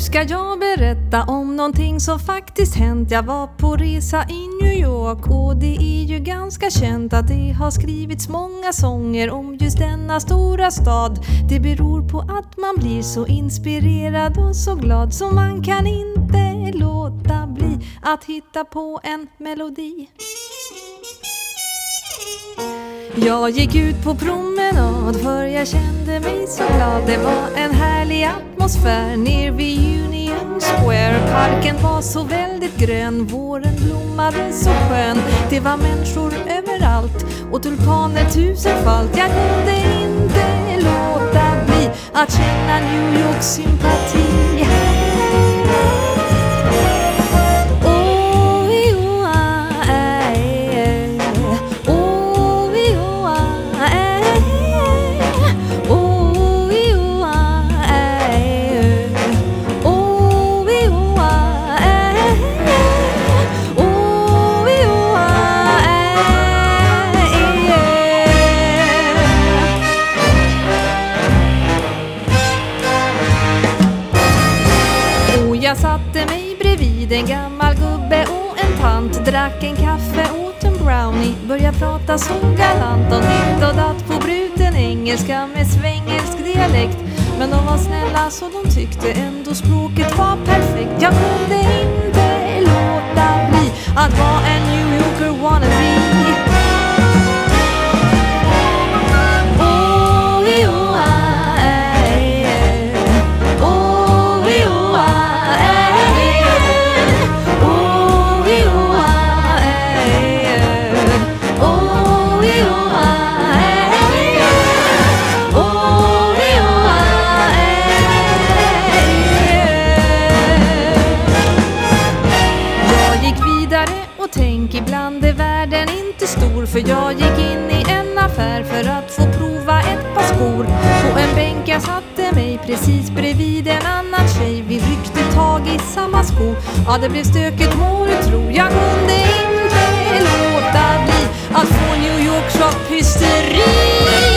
ska jag berätta om någonting som faktiskt hänt. Jag var på resa i New York och det är ju ganska känt att det har skrivits många sånger om just denna stora stad. Det beror på att man blir så inspirerad och så glad så man kan inte låta bli att hitta på en melodi. Jag gick ut på promenad för jag kände mig så glad. Det var en härlig atmosfär ner vid Union Square. Parken var så väldigt grön, våren blommade så skön. Det var människor överallt och tulpaner tusenfalt. Jag kunde inte låta bli att känna New Yorks sympati. Jag satte mig bredvid en gammal gubbe och en tant. Drack en kaffe, åt en brownie, började prata så galant om ditt och datt på bruten engelska med svengelsk dialekt. Men de var snälla så de tyckte ändå språket var perfekt. Jag kunde inte låta bli att vara en New Yorker wannabe. Tänk, ibland är världen inte stor. För jag gick in i en affär för att få prova ett par skor. På en bänk jag satte mig precis bredvid en annan tjej. Vi ryckte tag i samma sko. Ja, det blev stökigt må du tro. Jag kunde inte låta bli att få New York shop-hysteri.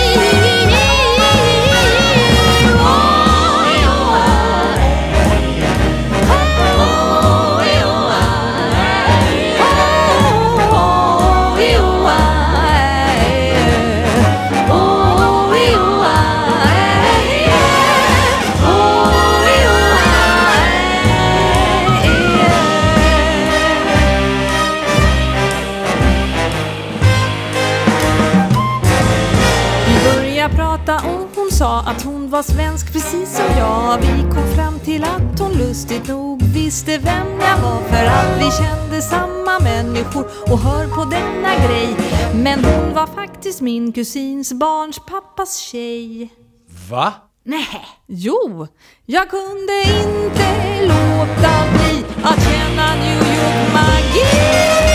Prata och hon sa att hon var svensk precis som jag. Vi kom fram till att hon lustigt nog visste vem jag var. För att vi kände samma människor och hör på denna grej. Men hon var faktiskt min kusins barns pappas tjej. Va? Nej, jo, jag kunde inte låta bli att känna New York magi.